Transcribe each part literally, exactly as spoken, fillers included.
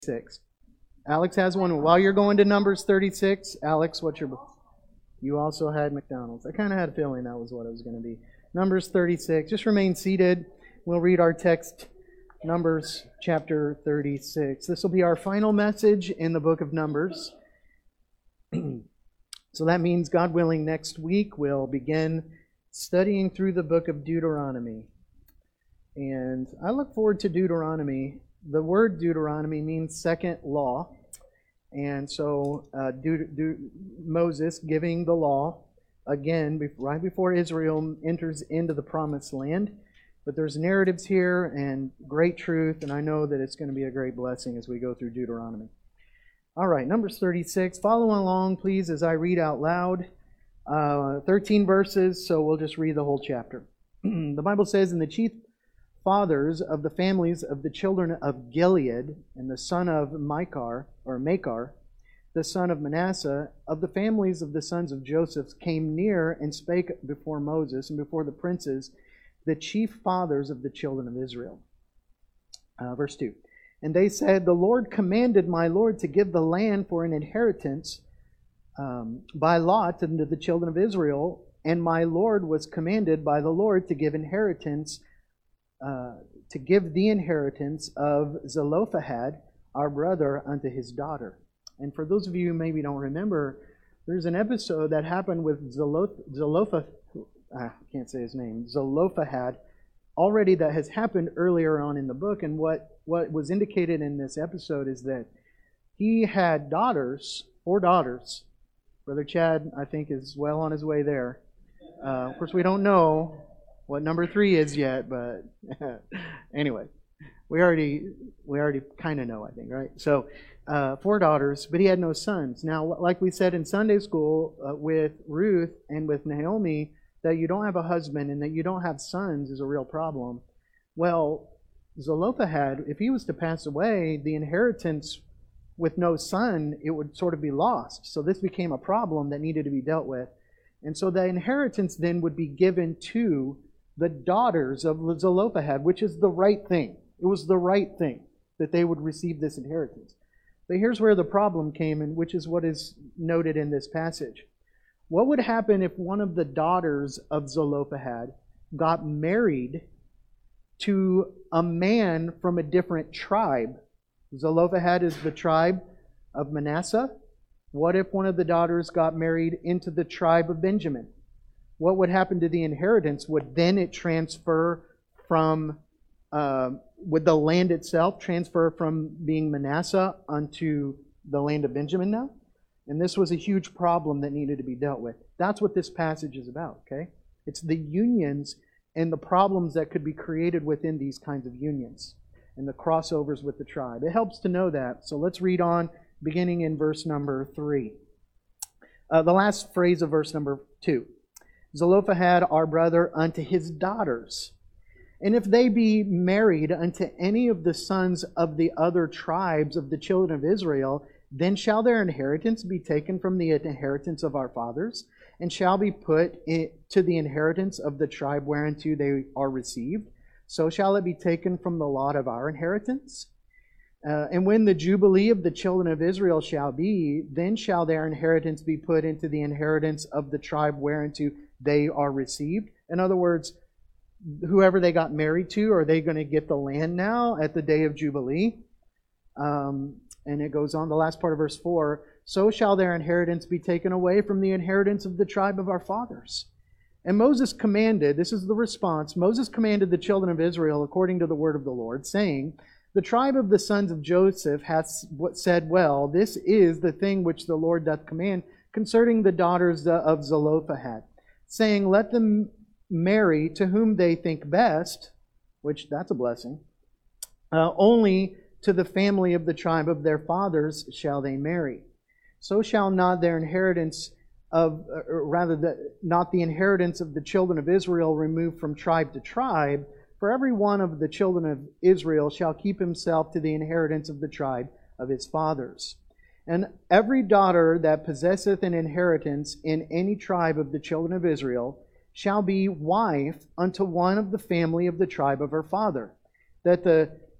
Six. Alex has one. While you're going to Numbers thirty-six, Alex, what's your... You also had McDonald's. I kind of had a feeling that was what it was going to be. Numbers thirty-six. Just remain seated. We'll read our text, Numbers chapter thirty-six. This will be our final message in the book of Numbers. So that means, God willing, next week we'll begin studying through the book of Deuteronomy. And I look forward to Deuteronomy. The word Deuteronomy means second law. And so uh, Deut- Deut- Moses giving the law, again, be- right before Israel enters into the promised land. But there's narratives here and great truth, and I know that it's going to be a great blessing as we go through Deuteronomy. All right, Numbers thirty-six. Follow along, please, as I read out loud. Uh, thirteen verses, so we'll just read the whole chapter. The Bible says, "And the chief fathers of the families of the children of Gilead, and the son of Machir, or Machir, the son of Manasseh, of the families of the sons of Joseph, came near and spake before Moses and before the princes, the chief fathers of the children of Israel." Uh, verse two. "And they said, The Lord commanded my Lord to give the land for an inheritance um, by lot unto the children of Israel, and my Lord was commanded by the Lord to give inheritance Uh, to give the inheritance of Zelophehad, our brother, unto his daughter." And for those of you who maybe don't remember, there's an episode that happened with Zeloth- Zelopha, I can't say his name, Zelophehad, already that has happened earlier on in the book. And what, what was indicated in this episode is that he had daughters, four daughters. Brother Chad, I think, is well on his way there. Uh, of course, we don't know what number three is yet, but anyway, we already we already kind of know, I think, right? So, uh, four daughters, but he had no sons. Now, like we said in Sunday school uh, with Ruth and with Naomi, that you don't have a husband and that you don't have sons is a real problem. Well, Zelophehad, if he was to pass away, the inheritance with no son, it would sort of be lost. So this became a problem that needed to be dealt with. And so the inheritance then would be given to the daughters of Zelophehad, which is the right thing. It was the right thing that they would receive this inheritance. But here's where the problem came, and which is what is noted in this passage. What would happen if one of the daughters of Zelophehad got married to a man from a different tribe? Zelophehad is the tribe of Manasseh. What if one of the daughters got married into the tribe of Benjamin? What would happen to the inheritance? Would then it transfer from, uh, would the land itself transfer from being Manasseh unto the land of Benjamin now? And this was a huge problem that needed to be dealt with. That's what this passage is about, okay? It's the unions and the problems that could be created within these kinds of unions and the crossovers with the tribe. It helps to know that. So let's read on, beginning in verse number three. Uh, the last phrase of verse number two. "Zelophehad, our brother, unto his daughters. And if they be married unto any of the sons of the other tribes of the children of Israel, then shall their inheritance be taken from the inheritance of our fathers, and shall be put to the inheritance of the tribe whereunto they are received. So shall it be taken from the lot of our inheritance. Uh, and when the Jubilee of the children of Israel shall be, then shall their inheritance be put into the inheritance of the tribe whereunto they are received." In other words, whoever they got married to, are they going to get the land now at the day of Jubilee? Um, and it goes on, the last part of verse four, "So shall their inheritance be taken away from the inheritance of the tribe of our fathers." And Moses commanded, this is the response, Moses commanded the children of Israel according to the word of the Lord, saying, "The tribe of the sons of Joseph hath said, Well, this is the thing which the Lord doth command concerning the daughters of Zelophehad, saying, Let them marry to whom they think best," which that's a blessing, uh, "only to the family of the tribe of their fathers shall they marry. So shall not their inheritance of, or rather, the, not the inheritance of the children of Israel remove from tribe to tribe, for every one of the children of Israel shall keep himself to the inheritance of the tribe of his fathers. And every daughter that possesseth an inheritance in any tribe of the children of Israel shall be wife unto one of the family of the tribe of her father, that the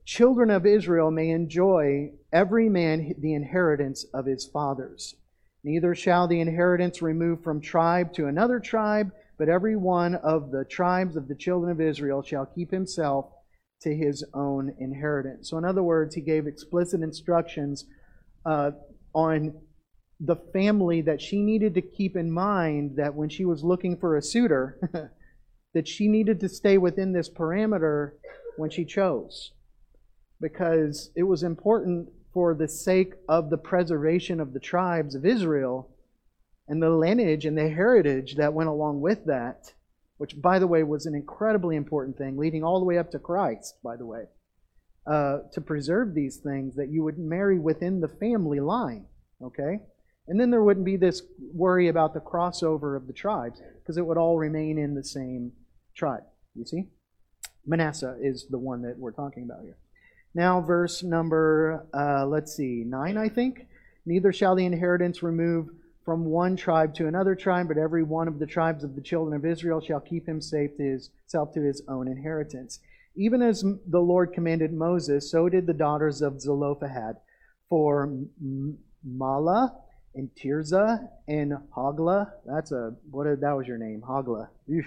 children of Israel may enjoy every man the inheritance of his fathers. Neither shall the inheritance remove from tribe to another tribe, but every one of the tribes of the children of Israel shall keep himself to his own inheritance. So in other words, he gave explicit instructions uh, on the family that she needed to keep in mind, that when she was looking for a suitor, that she needed to stay within this parameter when she chose. Because it was important for the sake of the preservation of the tribes of Israel and the lineage and the heritage that went along with that, which, by the way, was an incredibly important thing, leading all the way up to Christ, by the way, uh, to preserve these things, that you would marry within the family line, okay? And then there wouldn't be this worry about the crossover of the tribes, because it would all remain in the same tribe, you see? Manasseh is the one that we're talking about here. Now, verse number, uh, let's see, nine, I think. Neither shall the inheritance remove from one tribe to another tribe, but every one of the tribes of the children of Israel shall keep him safe to his, self to his own inheritance. Even as the Lord commanded Moses, so did the daughters of Zelophehad. For Mahlah and Tirzah and Hoglah, that's a, what, that was your name, Hoglah.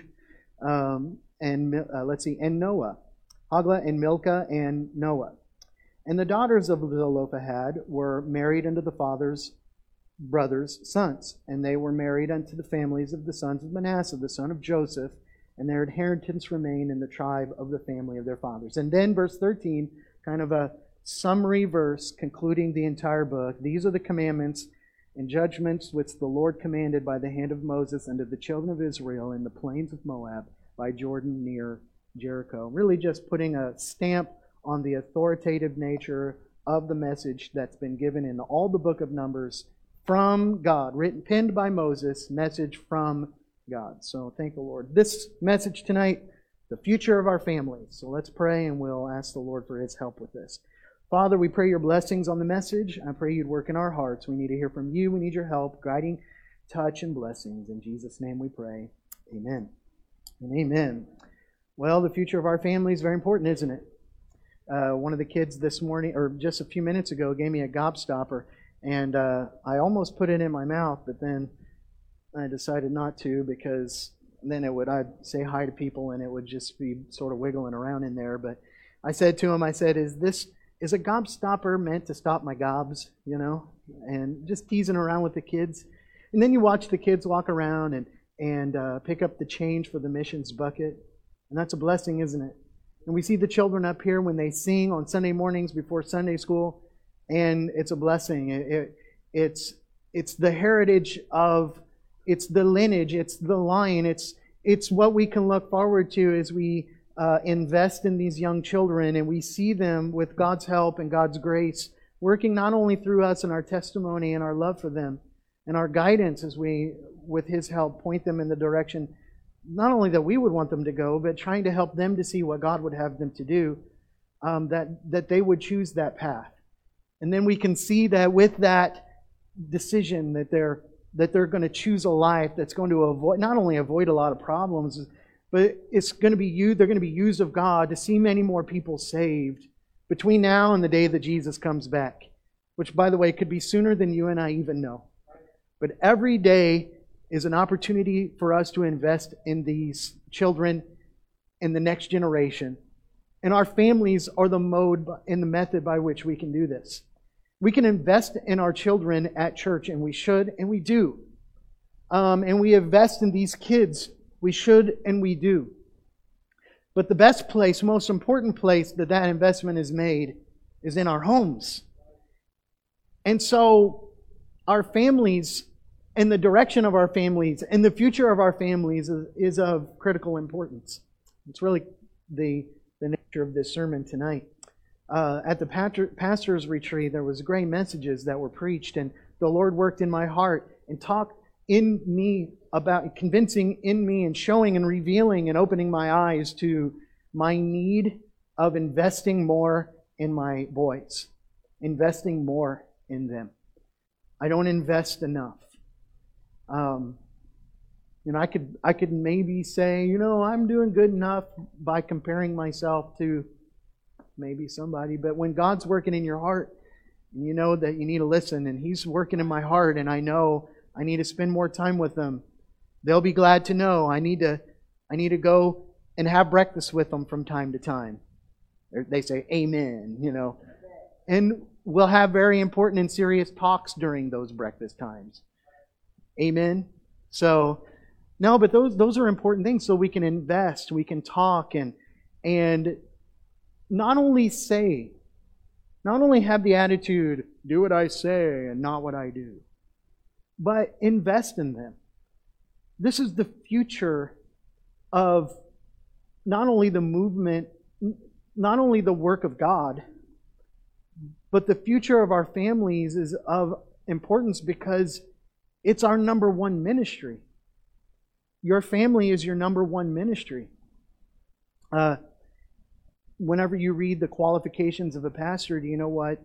Um, and uh, let's see, and Noah. Hoglah and Milcah and Noah. And the daughters of Zelophehad were married unto the father's brothers' sons, and they were married unto the families of the sons of Manasseh, the son of Joseph, and their inheritance remained in the tribe of the family of their fathers. And then verse thirteen, kind of a summary verse concluding the entire book. These are the commandments and judgments which the Lord commanded by the hand of Moses unto the children of Israel in the plains of Moab by Jordan near Jericho. Really just putting a stamp on the authoritative nature of the message that's been given in all the book of Numbers from God, written, penned by Moses, message from God. So thank the Lord. This message tonight, the future of our families. So let's pray and we'll ask the Lord for His help with this. Father, we pray your blessings on the message. I pray you'd work in our hearts. We need to hear from you. We need your help, guiding, touch, and blessings. In Jesus' name we pray. Amen. And amen. Well, the future of our family is very important, isn't it? Uh, one of the kids this morning, or just a few minutes ago, gave me a gobstopper. And uh, I almost put it in my mouth, but then I decided not to, because then it would, I'd say hi to people and it would just be sort of wiggling around in there. But I said to him, I said, is this, is a gobstopper meant to stop my gobs, you know? And just teasing around with the kids. And then you watch the kids walk around and, and uh, pick up the change for the missions bucket. And that's a blessing, isn't it? And we see the children up here when they sing on Sunday mornings before Sunday school. And it's a blessing. It, it, it's it's the heritage of, it's the lineage, it's the line, it's it's what we can look forward to as we uh, invest in these young children, and we see them with God's help and God's grace working not only through us and our testimony and our love for them and our guidance as we, with His help, point them in the direction not only that we would want them to go, but trying to help them to see what God would have them to do, um, that that they would choose that path. And then we can see that with that decision that they're that they're going to choose a life that's going to avoid, not only avoid a lot of problems, but it's going to be used, they're going to be used of God to see many more people saved between now and the day that Jesus comes back, which, by the way, could be sooner than you and I even know. But every day is an opportunity for us to invest in these children and the next generation. And our families are the mode and the method by which we can do this. We can invest in our children at church, and we should, and we do. Um, and we invest in these kids. We should, and we do. But the best place, most important place that that investment is made is in our homes. And so our families and the direction of our families and the future of our families is, is of critical importance. It's really the, the nature of this sermon tonight. Uh, at the pastor, pastor's retreat, there was great messages that were preached, and the Lord worked in my heart and talked in me about, convincing in me and showing and revealing and opening my eyes to my need of investing more in my boys, investing more in them. I don't invest enough. Um, you know, I could I could maybe say, you know, I'm doing good enough by comparing myself to maybe somebody, but when God's working in your heart, and you know that you need to listen, and He's working in my heart, and I know I need to spend more time with them, they'll be glad to know I need to I need to go and have breakfast with them from time to time. They say amen, you know. And we'll have very important and serious talks during those breakfast times. Amen. So, no, but those those are important things, so we can invest, we can talk, and and not only say, not only have the attitude, do what I say and not what I do, but invest in them. This is the future of not only the movement, not only the work of God, but the future of our families is of importance because it's our number one ministry. Your family is your number one ministry. Uh, whenever you read the qualifications of a pastor, do you know what?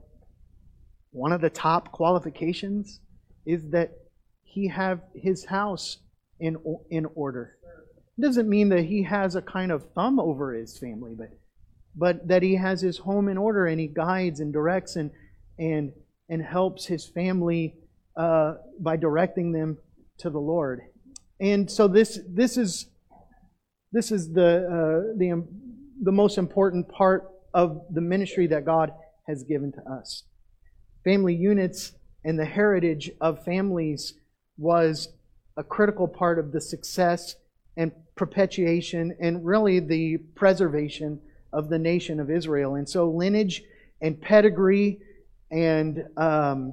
One of the top qualifications is that he have his house in in order. It doesn't mean that he has a kind of thumb over his family, but but that he has his home in order, and he guides and directs and and and helps his family uh, by directing them to the Lord. And so this this is this is the uh, the the most important part of the ministry that God has given to us. Family units and the heritage of families was a critical part of the success and perpetuation and really the preservation of the nation of Israel. And so lineage and pedigree and um,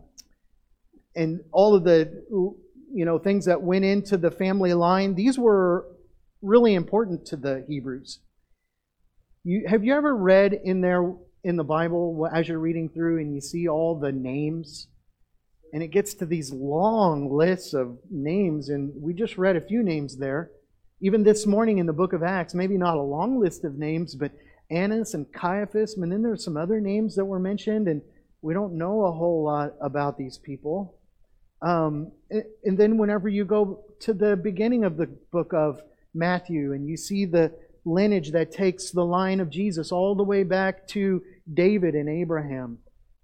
and all of the you know things that went into the family line, these were really important to the Hebrews. You, have you ever read in there in the Bible as you're reading through and you see all the names? And it gets to these long lists of names, and we just read a few names there. Even this morning in the book of Acts, maybe not a long list of names, but Annas and Caiaphas, and then there's some other names that were mentioned, and we don't know a whole lot about these people. Um, and then whenever you go to the beginning of the book of Matthew, and you see the lineage that takes the line of Jesus all the way back to David and Abraham.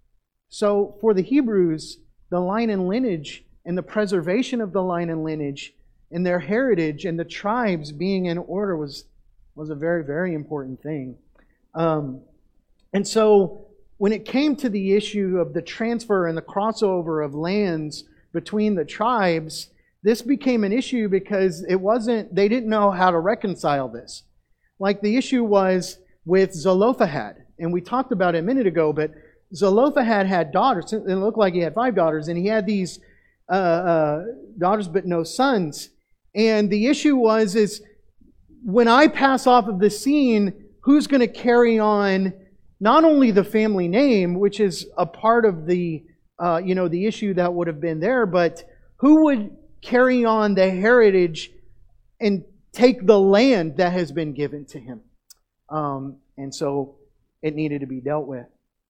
So for the Hebrews, the line and lineage and the preservation of the line and lineage and their heritage and the tribes being in order was, was a very, very important thing. Um, and so when it came to the issue of the transfer and the crossover of lands between the tribes, this became an issue because it wasn't, they didn't know how to reconcile this. Like the issue was with Zelophehad, and we talked about it a minute ago, but Zelophehad had daughters. It looked like he had five daughters, and he had these uh, uh, daughters but no sons. And the issue was, is when I pass off of the scene, who's going to carry on not only the family name, which is a part of the, uh, you know, the issue that would have been there, but who would carry on the heritage and take the land that has been given to him? Um, and so it needed to be dealt with.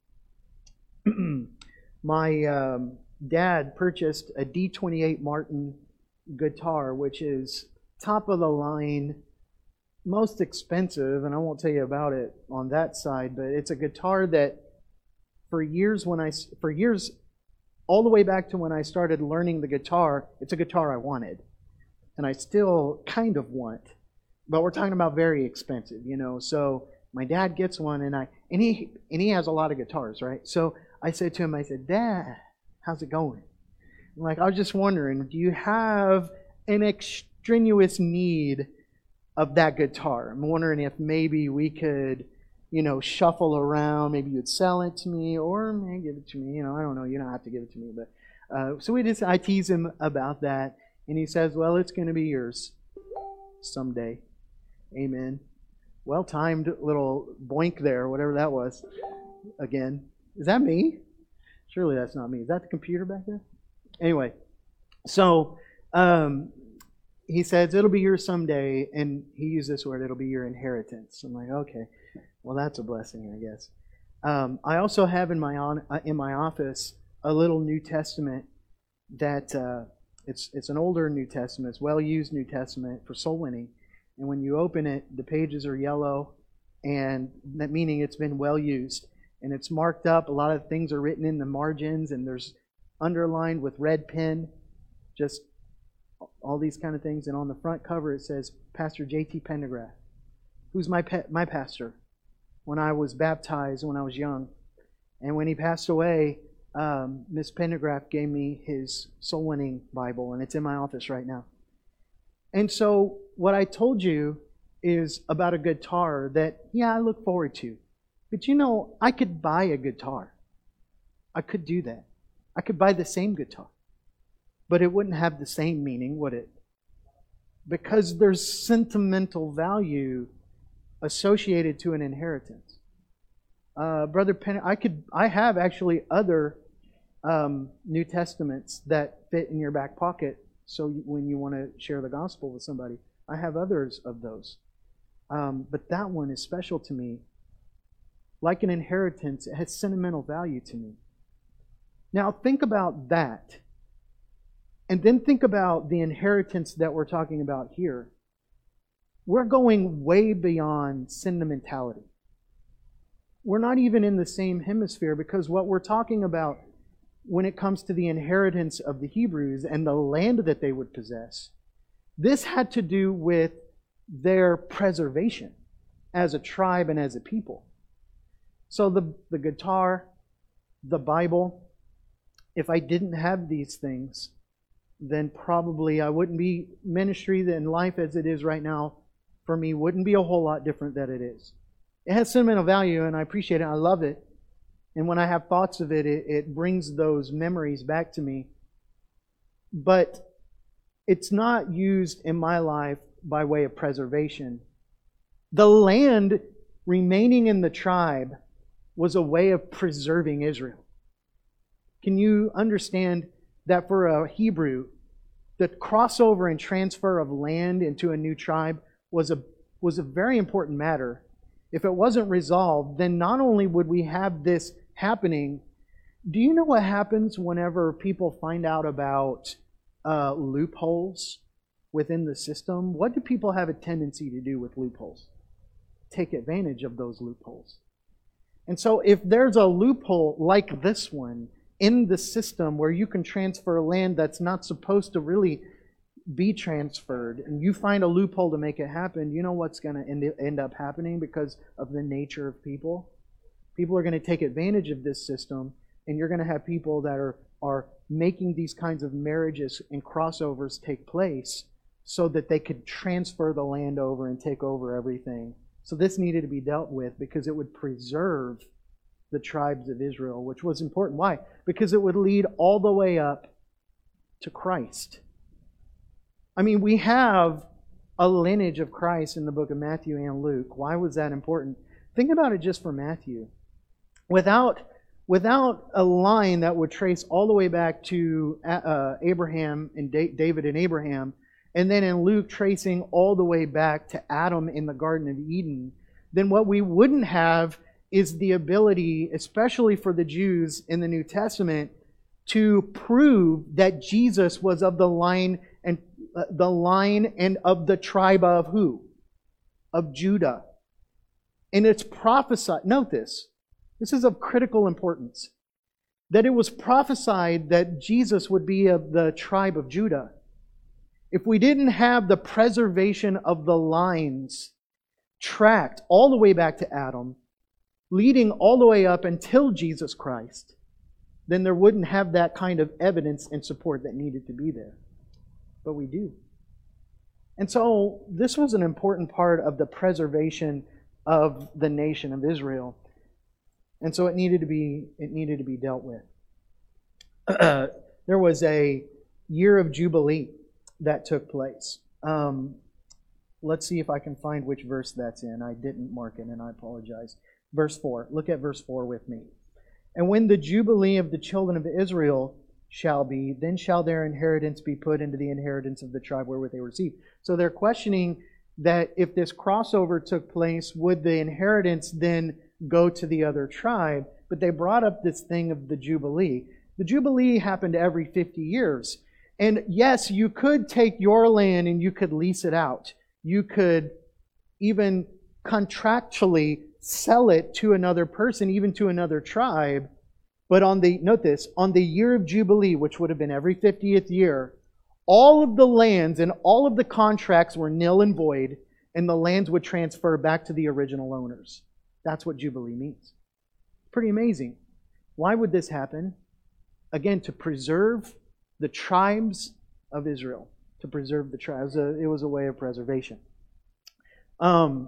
My um, dad purchased a D twenty-eight Martin guitar, which is top of the line, most expensive, and I won't tell you about it on that side, but it's a guitar that for years when I for years all the way back to when I started learning the guitar, it's a guitar I wanted, and I still kind of want, but we're talking about very expensive, you know. So my dad gets one, and I and he and he has a lot of guitars, right? So I said to him, I said, Dad, how's it going? I'm like, I was just wondering, do you have an extraneous need of that guitar? I'm wondering if maybe we could, you know, shuffle around. Maybe you'd sell it to me, or maybe give it to me. You know, I don't know. You don't have to give it to me, but uh, so we just I tease him about that, and he says, "Well, it's going to be yours someday." Amen. Well timed little boink there, whatever that was. Again, is that me? Surely that's not me. Is that the computer back there? Anyway, so um, he says it'll be yours someday, and he used this word, it'll be your inheritance. I'm like, okay, well that's a blessing, I guess. Um, I also have in my on, uh, in my office a little New Testament that uh, it's it's an older New Testament, it's well used New Testament for soul winning, and when you open it, the pages are yellow, and that meaning it's been well used. And it's marked up. A lot of things are written in the margins, and there's underlined with red pen, just all these kind of things. And on the front cover it says, Pastor J T Pendergraft, who's my pe- my pastor when I was baptized when I was young. And when he passed away, um, Miss Pendergraft gave me his soul winning Bible, and it's in my office right now. And so what I told you is about a guitar that, yeah, I look forward to. But you know, I could buy a guitar. I could do that. I could buy the same guitar. But it wouldn't have the same meaning, would it? Because there's sentimental value associated to an inheritance. Uh, Brother Penn, I could, I have actually other um, New Testaments that fit in your back pocket. So when you want to share the gospel with somebody, I have others of those. Um, but that one is special to me. Like an inheritance, it has sentimental value to me. Now think about that. And then think about the inheritance that we're talking about here. We're going way beyond sentimentality. We're not even in the same hemisphere, because what we're talking about when it comes to the inheritance of the Hebrews and the land that they would possess, this had to do with their preservation as a tribe and as a people. So the, the guitar, the Bible, if I didn't have these things, then probably I wouldn't be ministry and life as it is right now for me wouldn't be a whole lot different than it is. It has sentimental value, and I appreciate it. I love it. And when I have thoughts of it, it, it brings those memories back to me. But it's not used in my life by way of preservation. The land remaining in the tribe was a way of preserving Israel. Can you understand that for a Hebrew, the crossover and transfer of land into a new tribe was a, was a very important matter. If it wasn't resolved, then not only would we have this happening, do you know what happens whenever people find out about uh, loopholes within the system? What do people have a tendency to do with loopholes? Take advantage of those loopholes. And so if there's a loophole like this one in the system where you can transfer land that's not supposed to really be transferred, and you find a loophole to make it happen, you know what's going to end, end up happening because of the nature of people? People are going to take advantage of this system, and you're going to have people that are, are making these kinds of marriages and crossovers take place so that they could transfer the land over and take over everything. So this needed to be dealt with because it would preserve the tribes of Israel, which was important. Why? Because it would lead all the way up to Christ. I mean, we have a lineage of Christ in the book of Matthew and Luke. Why was that important? Think about it just for Matthew. Without, without a line that would trace all the way back to uh, Abraham and da- David and Abraham, and then in Luke tracing all the way back to Adam in the Garden of Eden, then what we wouldn't have is the ability, especially for the Jews in the New Testament, to prove that Jesus was of the line and uh, the line and of the tribe of who? Of Judah. And it's prophesied, note this, this is of critical importance, that it was prophesied that Jesus would be of the tribe of Judah. If we didn't have the preservation of the lines tracked all the way back to Adam, leading all the way up until Jesus Christ, then there wouldn't have that kind of evidence and support that needed to be there. But we do. And so this was an important part of the preservation of the nation of Israel. And so it needed to be, it needed to be dealt with. There was a year of Jubilee that took place. Um, let's see if I can find which verse that's in. I didn't mark it, and I apologize. Verse four. Look at verse four with me. And when the Jubilee of the children of Israel shall be, then shall their inheritance be put into the inheritance of the tribe wherewith they were received. So they're questioning that if this crossover took place, would the inheritance then go to the other tribe? But they brought up this thing of the Jubilee. The Jubilee happened every fifty years. And yes, you could take your land and you could lease it out. You could even contractually sell it to another person, even to another tribe. But on the, note this, on the year of Jubilee, which would have been every fiftieth year, all of the lands and all of the contracts were nil and void, and the lands would transfer back to the original owners. That's what Jubilee means. Pretty amazing. Why would this happen? Again, to preserve the tribes of Israel. To preserve the tribes. It was a way of preservation. Um,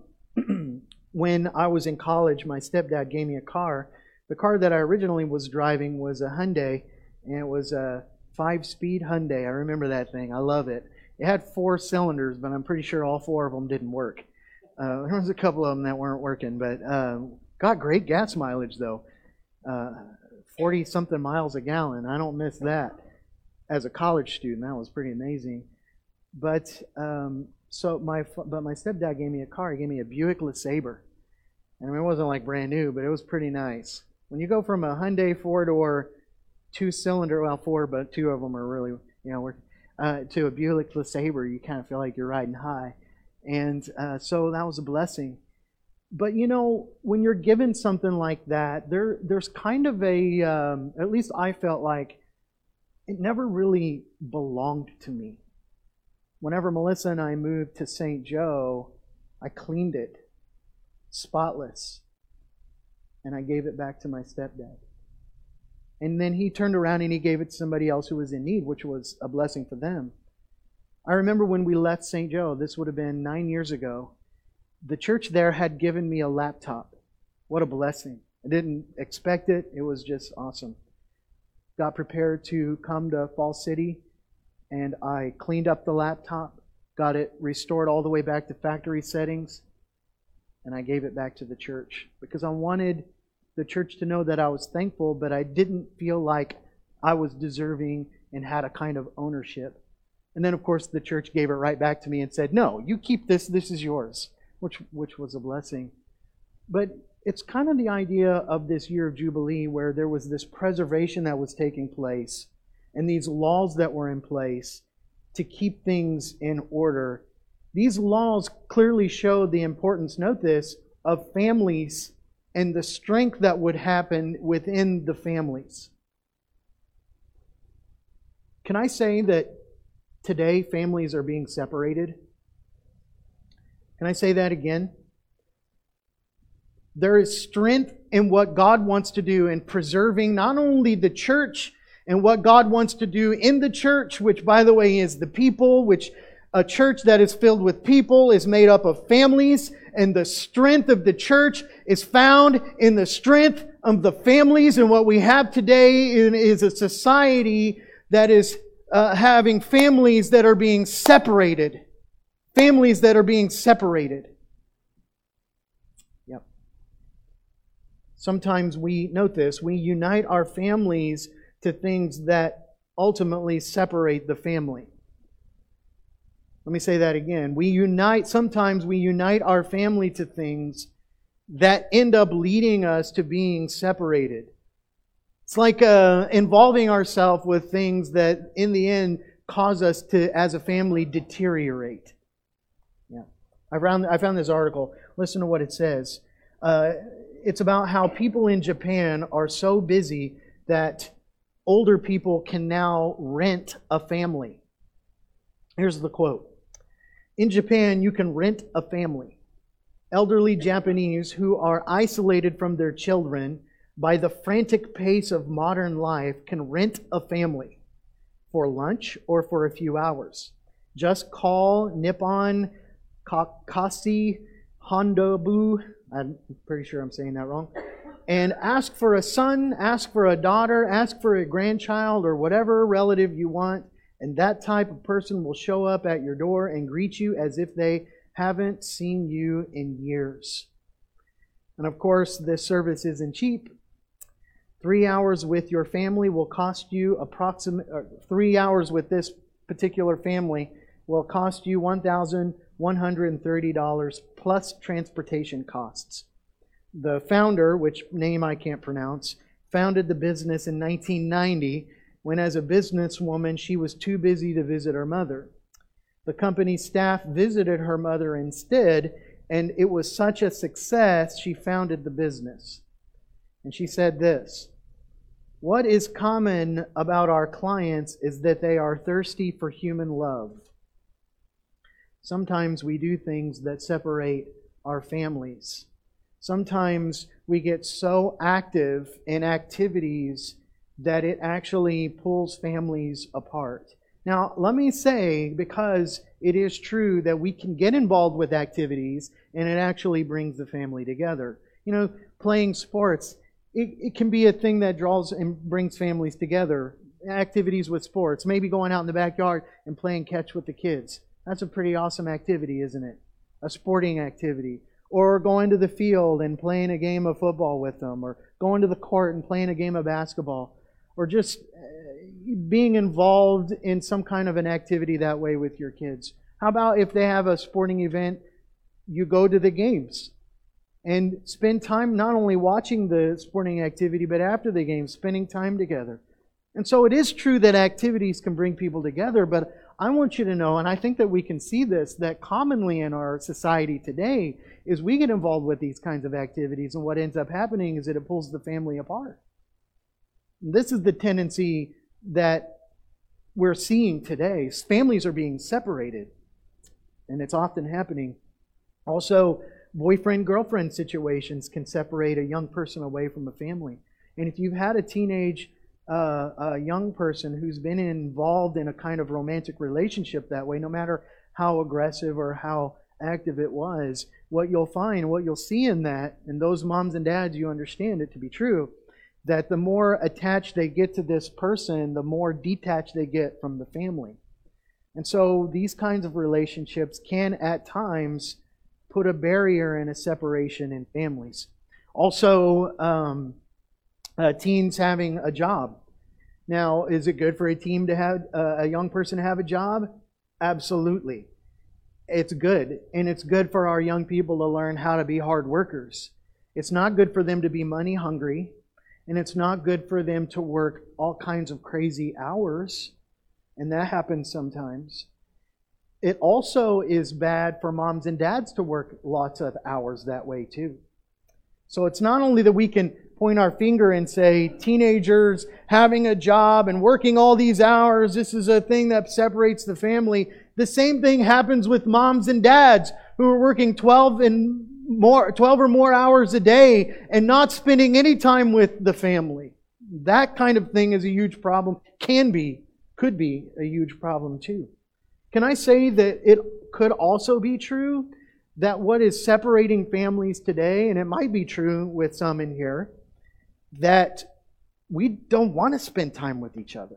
when I was in college, my stepdad gave me a car. The car that I originally was driving was a Hyundai, and it was a five-speed Hyundai. I remember that thing. I love it. It had four cylinders, but I'm pretty sure all four of them didn't work. Uh, there was a couple of them that weren't working, but uh, got great gas mileage, though. Uh, forty-something miles a gallon. I don't miss that. As a college student, that was pretty amazing. But um, so my but my stepdad gave me a car. He gave me a Buick LeSabre. And I mean, it wasn't like brand new, but it was pretty nice. When you go from a Hyundai four-door, two-cylinder, well, four, but two of them are really, you know, we're, uh, to a Buick LeSabre, you kind of feel like you're riding high. And uh, so that was a blessing. But, you know, when you're given something like that, there there's kind of a, um, at least I felt like, it never really belonged to me. Whenever Melissa and I moved to Saint Joe, I cleaned it, spotless, and I gave it back to my stepdad. And then he turned around and he gave it to somebody else who was in need, which was a blessing for them. I remember when we left Saint Joe, this would have been nine years ago, the church there had given me a laptop. What a blessing. I didn't expect it. It was just awesome. Got prepared to come to Falls City, and I cleaned up the laptop, got it restored all the way back to factory settings, and I gave it back to the church because I wanted the church to know that I was thankful, but I didn't feel like I was deserving and had a kind of ownership. And then, of course, the church gave it right back to me and said, no, you keep this, this is yours, which which was a blessing. But it's kind of the idea of this year of Jubilee where there was this preservation that was taking place and these laws that were in place to keep things in order. These laws clearly showed the importance, note this, of families and the strength that would happen within the families. Can I say that today families are being separated? Can I say that again? There is strength in what God wants to do in preserving not only the church and what God wants to do in the church, which, by the way, is the people, which a church that is filled with people is made up of families, and the strength of the church is found in the strength of the families. And what we have today is a society that is uh, having families that are being separated. Families that are being separated. Yep. Sometimes we, note this, we unite our families to things that ultimately separate the family. Let me say that again. We unite, sometimes we unite our family to things that end up leading us to being separated. It's like uh, involving ourselves with things that in the end cause us to, as a family, deteriorate. Yeah, I found, I found this article. Listen to what it says. Uh, it's about how people in Japan are so busy that older people can now rent a family. Here's the quote. In Japan, you can rent a family. Elderly Japanese who are isolated from their children by the frantic pace of modern life can rent a family for lunch or for a few hours. Just call Nippon Kasi Hondobu, I'm pretty sure I'm saying that wrong, and ask for a son, ask for a daughter, ask for a grandchild or whatever relative you want. And that type of person will show up at your door and greet you as if they haven't seen you in years. And of course, this service isn't cheap. Three hours with your family will cost you approximately, three hours with this particular family will cost you one thousand one hundred thirty dollars plus transportation costs. The founder, which name I can't pronounce, founded the business in nineteen ninety when as a businesswoman she was too busy to visit her mother. The company staff visited her mother instead, And it was such a success, she founded the business. And she said this: "What is common about our clients is that they are thirsty for human love. Sometimes we do things that separate our families. Sometimes we get so active in activities that it actually pulls families apart." Now, let me say, because it is true that we can get involved with activities and it actually brings the family together. You know, playing sports, it, it can be a thing that draws and brings families together. Activities with sports, maybe going out in the backyard and playing catch with the kids. That's a pretty awesome activity, isn't it? A sporting activity. Or going to the field and playing a game of football with them, or going to the court and playing a game of basketball, or just being involved in some kind of an activity that way with your kids. How about if they have a sporting event, you go to the games and spend time not only watching the sporting activity, but after the game, spending time together. And so it is true that activities can bring people together, but I want you to know, and I think that we can see this, that commonly in our society today is we get involved with these kinds of activities, and what ends up happening is that it pulls the family apart. This is the tendency that we're seeing today. Families are being separated, and it's often happening. Also, boyfriend-girlfriend situations can separate a young person away from a family. And if you've had a teenage uh, a young person who's been involved in a kind of romantic relationship that way, no matter how aggressive or how active it was, what you'll find, what you'll see in that, and those moms and dads, you understand it to be true, that the more attached they get to this person, the more detached they get from the family. And so these kinds of relationships can at times put a barrier and a separation in families. Also, um, uh, teens having a job. Now, is it good for a teen to have uh, a young person to have a job? Absolutely. It's good. And it's good for our young people to learn how to be hard workers. It's not good for them to be money hungry. And it's not good for them to work all kinds of crazy hours. And that happens sometimes. It also is bad for moms and dads to work lots of hours that way too. So it's not only that we can point our finger and say, teenagers having a job and working all these hours, this is a thing that separates the family. The same thing happens with moms and dads who are working twelve and more, twelve or more hours a day and not spending any time with the family. That kind of thing is a huge problem. Can be, could be a huge problem too. Can I say that it could also be true that what is separating families today, and it might be true with some in here, that we don't want to spend time with each other.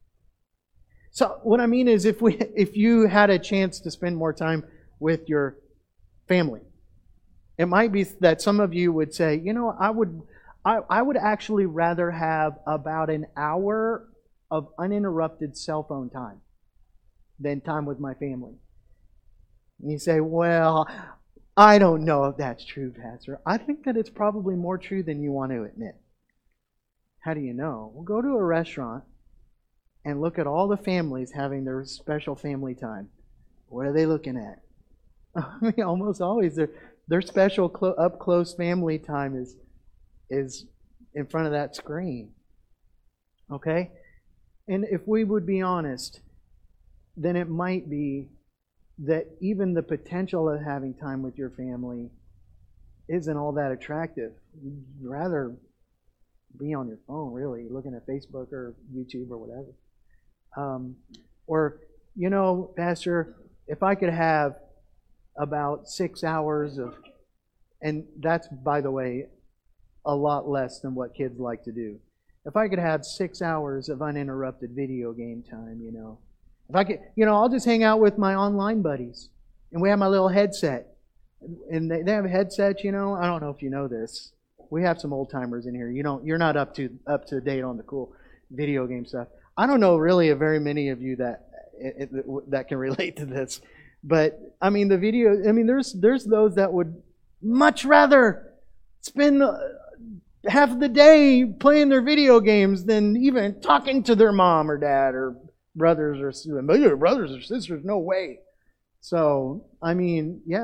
So what I mean is if we if you had a chance to spend more time with your family, it might be that some of you would say, you know, I would I, I would actually rather have about an hour of uninterrupted cell phone time than time with my family. And you say, well, I don't know if that's true, Pastor. I think that it's probably more true than you want to admit. How do you know? Well, go to a restaurant and look at all the families having their special family time. What are they looking at? I mean, almost always their their special clo- up close family time is is in front of that screen. Okay? And if we would be honest, then it might be that even the potential of having time with your family isn't all that attractive. You'd rather be on your phone, really, looking at Facebook or YouTube or whatever. Um, or, you know, Pastor, if I could have about six hours of, and that's, by the way, a lot less than what kids like to do. If I could have six hours of uninterrupted video game time, you know, if I could, you know, I'll just hang out with my online buddies, and we have my little headset, and they, they have headsets, you know. I don't know if you know this. We have some old timers in here. You don't, you're not up to up to date on the cool video game stuff. I don't know really of very many of you that it, it, that can relate to this, but I mean the video. I mean there's there's those that would much rather spend half of the day playing their video games than even talking to their mom or dad or brothers or brothers or sisters. No way. So I mean, yeah.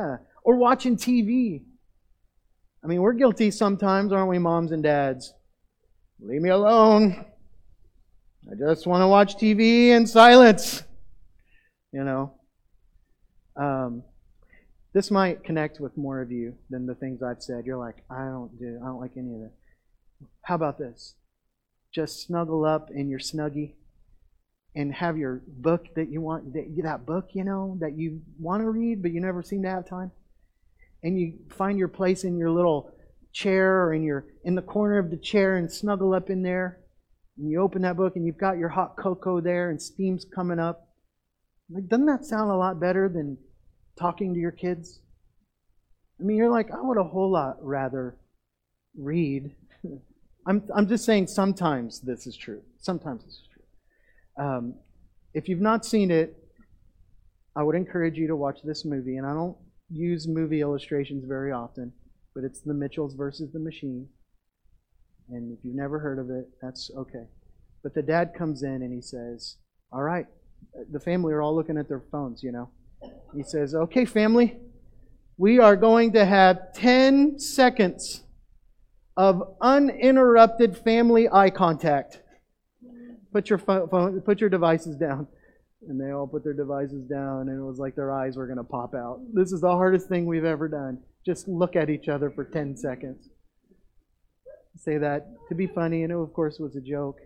Or watching T V. I mean, we're guilty sometimes, aren't we, moms and dads? Leave me alone. I just want to watch T V in silence. You know. Um, this might connect with more of you than the things I've said. You're like, I don't do, I don't like any of that. How about this? Just snuggle up in your Snuggie and have your book that you want, that, that book, you know, that you want to read, but you never seem to have time. And you find your place in your little chair or in your in the corner of the chair and snuggle up in there. And you open that book and you've got your hot cocoa there and steam's coming up. Like, doesn't that sound a lot better than talking to your kids? I mean, you're like, I would a whole lot rather read. I'm I'm just saying sometimes this is true. Sometimes this is true. Um, if you've not seen it, I would encourage you to watch this movie. And I don't use movie illustrations very often, but it's The Mitchells versus the Machine. And if you've never heard of it, that's okay. But the dad comes in and he says, all right, the family are all looking at their phones, you know. He says, okay, family, we are going to have ten seconds of uninterrupted family eye contact. Put your phone, put your devices down. And they all put their devices down, and it was like their eyes were going to pop out. This is the hardest thing we've ever done. Just look at each other for ten seconds. Say that to be funny, and it, of course, was a joke.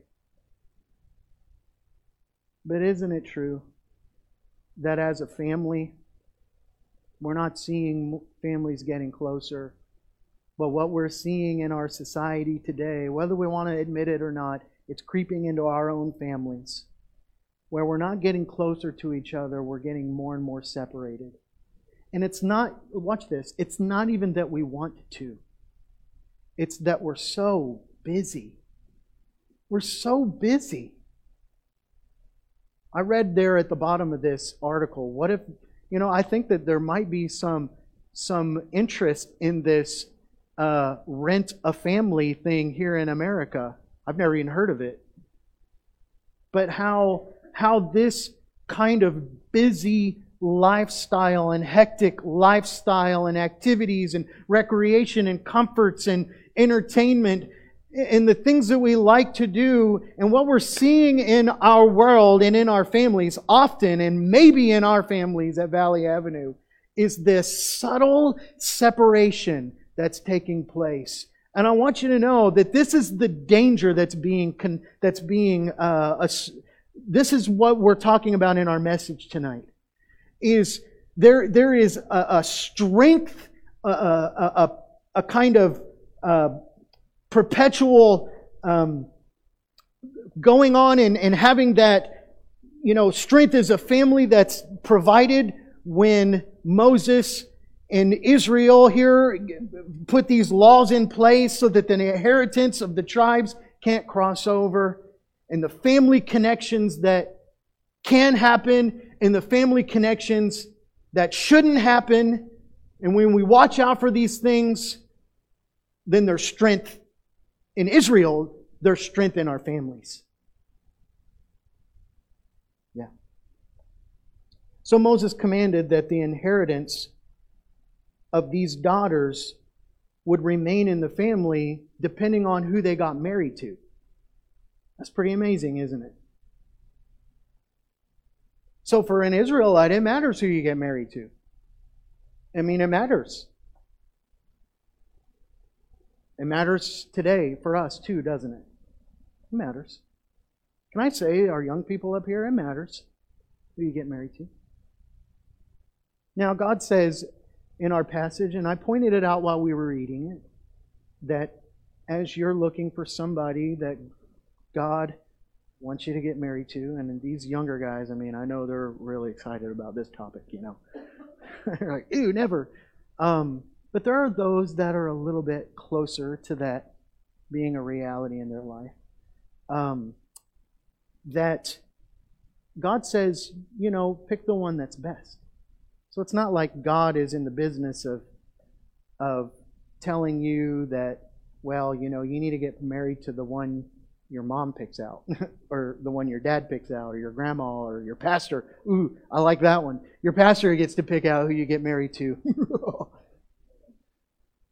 But isn't it true that as a family, we're not seeing families getting closer, but what we're seeing in our society today, whether we want to admit it or not, it's creeping into our own families, where we're not getting closer to each other, we're getting more and more separated. And it's not, watch this, it's not even that we want to. It's that we're so busy. We're so busy. I read there at the bottom of this article, what if, you know, I think that there might be some, some interest in this uh, rent a family thing here in America. I've never even heard of it. But how... how this kind of busy lifestyle and hectic lifestyle and activities and recreation and comforts and entertainment and the things that we like to do and what we're seeing in our world and in our families often, and maybe in our families at Valley Avenue, is this subtle separation that's taking place. And I want you to know that this is the danger that's being that's being uh, this is what we're talking about in our message tonight. Is there there is a, a strength, a, a, a, a kind of uh, perpetual um, going on and, and having that, you know, strength as a family that's provided when Moses and Israel here put these laws in place so that the inheritance of the tribes can't cross over, and the family connections that can happen and the family connections that shouldn't happen. And when we watch out for these things, then there's strength in Israel, there's strength in our families. Yeah. So Moses commanded that the inheritance of these daughters would remain in the family depending on who they got married to. That's pretty amazing, isn't it? So for an Israelite, it matters who you get married to. I mean, it matters. It matters today for us too, doesn't it? It matters. Can I say, our young people up here, it matters who you get married to. Now, God says in our passage, and I pointed it out while we were reading it, that as you're looking for somebody that God wants you to get married to, and these younger guys, I mean, I know they're really excited about this topic, you know. They're like, ew, never. Um, but there are those that are a little bit closer to that being a reality in their life. Um, that God says, you know, pick the one that's best. So it's not like God is in the business of of telling you that, well, you know, you need to get married to the one your mom picks out, or the one your dad picks out, or your grandma, or your pastor. Ooh, I like that one. Your pastor gets to pick out who you get married to.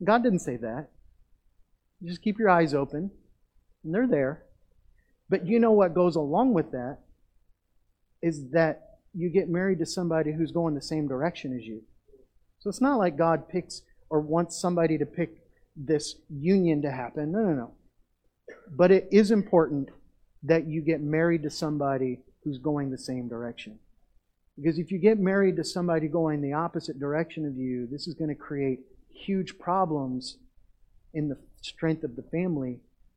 God didn't say that. Just keep your eyes open, and they're there. But you know what goes along with that is that you get married to somebody who's going the same direction as you. So it's not like God picks or wants somebody to pick this union to happen. No, no, no. But it is important that you get married to somebody who's going the same direction. Because if you get married to somebody going the opposite direction of you, this is going to create huge problems in the strength of the family.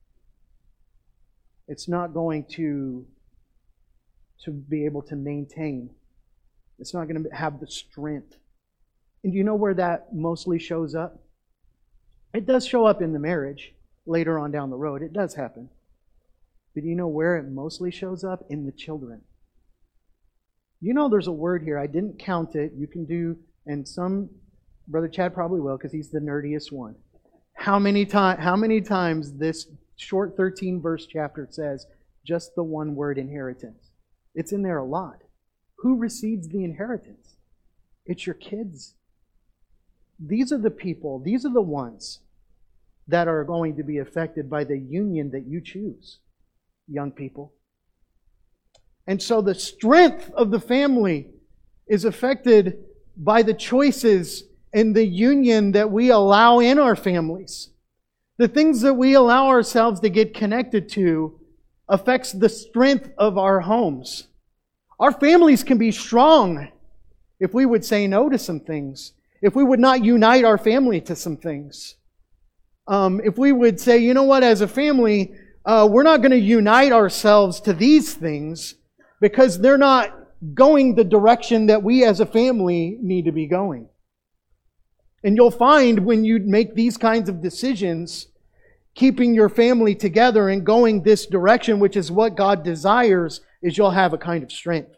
It's not going to, to be able to maintain. It's not going to have the strength. And do you know where that mostly shows up? It does show up in the marriage later on down the road. It does happen. But do you know where it mostly shows up? In the children. You know there's a word here. I didn't count it. You can do, and some, Brother Chad probably will because he's the nerdiest one. How many, time, how many times this short thirteen verse chapter says just the one word inheritance? It's in there a lot. Who receives the inheritance? It's your kids. These are the people, these are the ones that are going to be affected by the union that you choose, young people. And so the strength of the family is affected by the choices and the union that we allow in our families. The things that we allow ourselves to get connected to affects the strength of our homes. Our families can be strong if we would say no to some things. If we would not unite our family to some things. Um, if we would say, you know what, as a family, uh, we're not going to unite ourselves to these things because they're not going the direction that we as a family need to be going. And you'll find when you make these kinds of decisions, keeping your family together and going this direction, which is what God desires, is you'll have a kind of strength.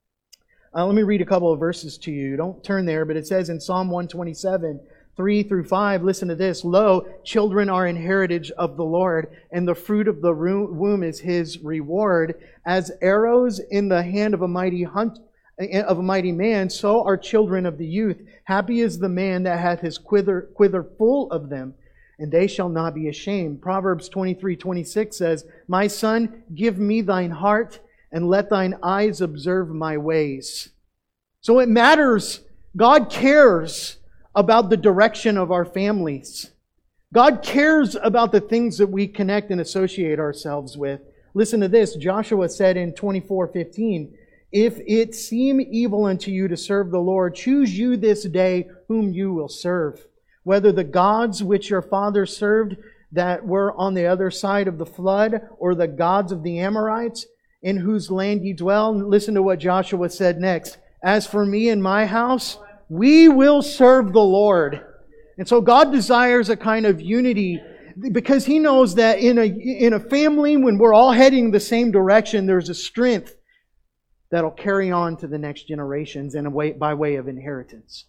Uh, let me read a couple of verses to you. Don't turn there, but it says in Psalm one twenty-seven, three through five, listen to this. Lo, children are an heritage of the Lord, and the fruit of the womb is His reward. As arrows in the hand of a mighty hunt, of a mighty man, so are children of the youth. Happy is the man that hath his quiver, quiver full of them, and they shall not be ashamed. Proverbs twenty-three twenty-six says, My son, give me thine heart, and let thine eyes observe my ways. So it matters. God cares about the direction of our families. God cares about the things that we connect and associate ourselves with. Listen to this. Joshua said in twenty-four fifteen, If it seem evil unto you to serve the Lord, choose you this day whom you will serve. Whether the gods which your fathers served that were on the other side of the flood, or the gods of the Amorites, in whose land ye dwell. Listen to what Joshua said next. As for me and my house, we will serve the Lord. And so God desires a kind of unity because He knows that in a, in a family, when we're all heading the same direction, there's a strength that'll carry on to the next generations in a way, by way of inheritance.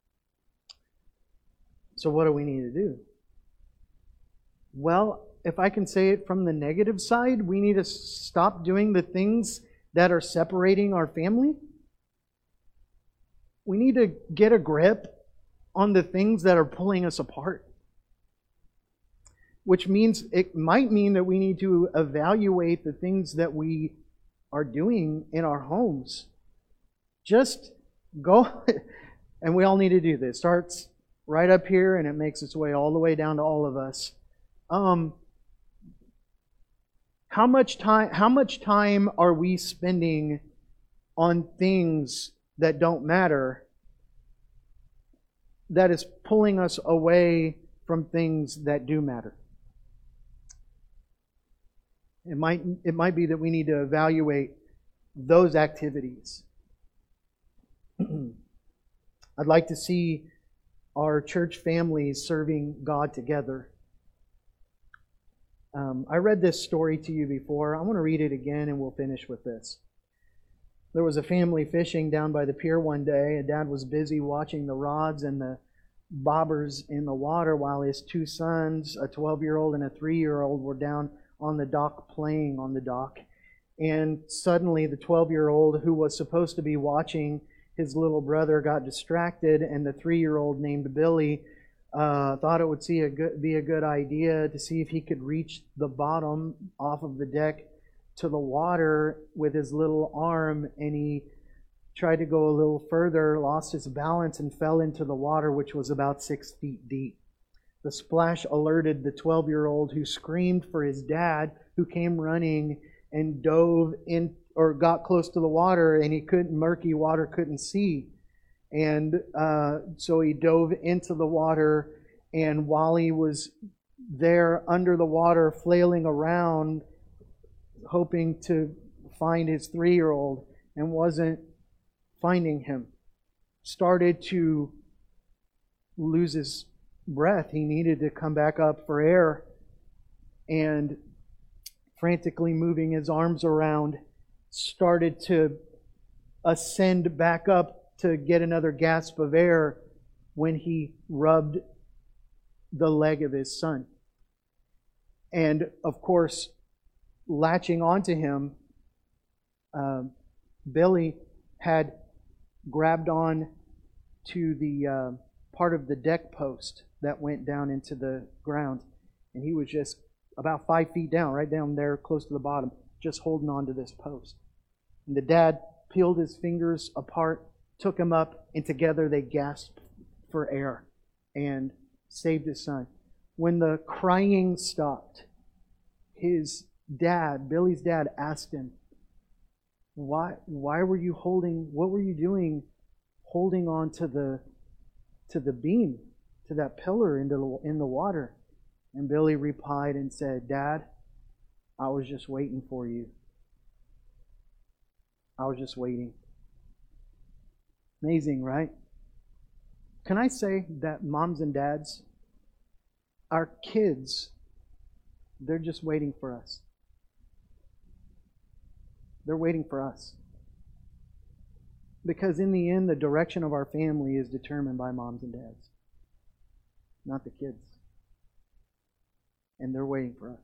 So what do we need to do? Well, if I can say it from the negative side, we need to stop doing the things that are separating our family. We need to get a grip on the things that are pulling us apart. Which means, it might mean that we need to evaluate the things that we are doing in our homes. Just go, and we all need to do this. It starts right up here and it makes its way all the way down to all of us. Um, how much time, how much time are we spending on things that don't matter, that is pulling us away from things that do matter? It might, it might be that we need to evaluate those activities. I'd like to see our church families serving God together. Um, I read this story to you before. I want to read it again and we'll finish with this. There was a family fishing down by the pier one day, and Dad was busy watching the rods and the bobbers in the water while his two sons, a twelve-year-old and a three-year-old, were down on the dock playing on the dock. And suddenly the twelve-year-old, who was supposed to be watching his little brother, got distracted, and the three-year-old named Billy uh, thought it would see a good, be a good idea to see if he could reach the bottom off of the deck to the water with his little arm, and he tried to go a little further, lost his balance, and fell into the water, which was about six feet deep. The splash alerted the twelve-year-old, who screamed for his dad, who came running and dove in, or got close to the water, and he couldn't, murky water, couldn't see. And uh, so he dove into the water, and while he was there under the water, flailing around, hoping to find his three-year-old, and wasn't finding him, started to lose his breath. He needed to come back up for air, and frantically moving his arms around, started to ascend back up to get another gasp of air when he rubbed the leg of his son. And of course, latching onto him, uh, Billy had grabbed on to the uh, part of the deck post that went down into the ground. And he was just about five feet down, right down there close to the bottom, just holding on to this post. And the dad peeled his fingers apart, took him up, and together they gasped for air and saved his son. When the crying stopped, his dad, Billy's dad, asked him, Why why were you holding, what were you doing holding on to the to the beam, to that pillar into the, in the water? And Billy replied and said, Dad, I was just waiting for you. I was just waiting. Amazing, right? Can I say that moms and dads, our kids, they're just waiting for us. They're waiting for us. Because in the end, the direction of our family is determined by moms and dads, not the kids. And they're waiting for us.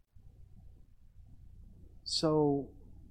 So,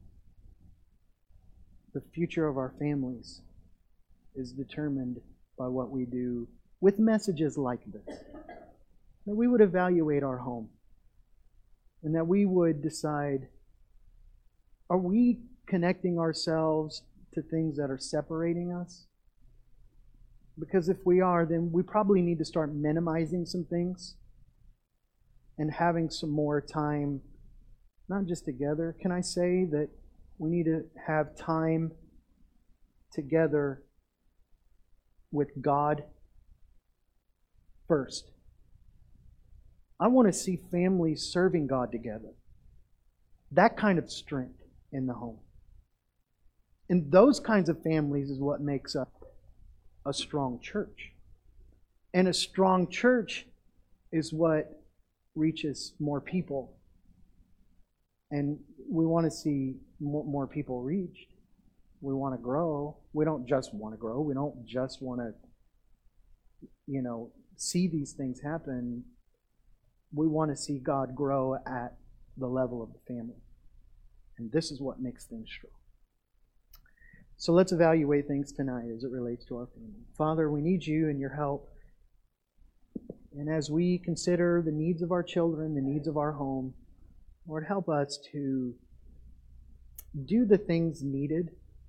the future of our families is determined by what we do with messages like this. That we would evaluate our home. And that we would decide, are we connecting ourselves to things that are separating us? Because if we are, then we probably need to start minimizing some things and having some more time, not just together. Can I say that we need to have time together with God first? I want to see families serving God together. That kind of strength in the home. And those kinds of families is what makes up a strong church. And a strong church is what reaches more people. And we want to see more, more people reached. We want to grow. We don't just want to grow. We don't just want to, you know, see these things happen. We want to see God grow at the level of the family. And this is what makes things strong. So let's evaluate things tonight as it relates to our family. Father, we need you and your help. And as we consider the needs of our children, the needs of our home, Lord, help us to do the things needed.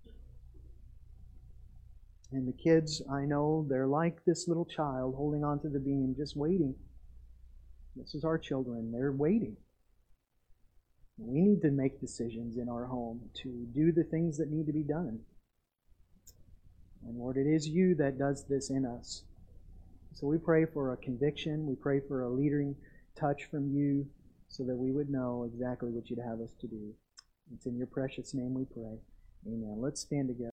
And the kids, I know, they're like this little child holding onto the beam, just waiting. This is our children. They're waiting. We need to make decisions in our home to do the things that need to be done. And Lord, it is you that does this in us. So we pray for a conviction. We pray for a leading touch from you so that we would know exactly what you'd have us to do. It's in your precious name we pray. Amen. Let's stand together.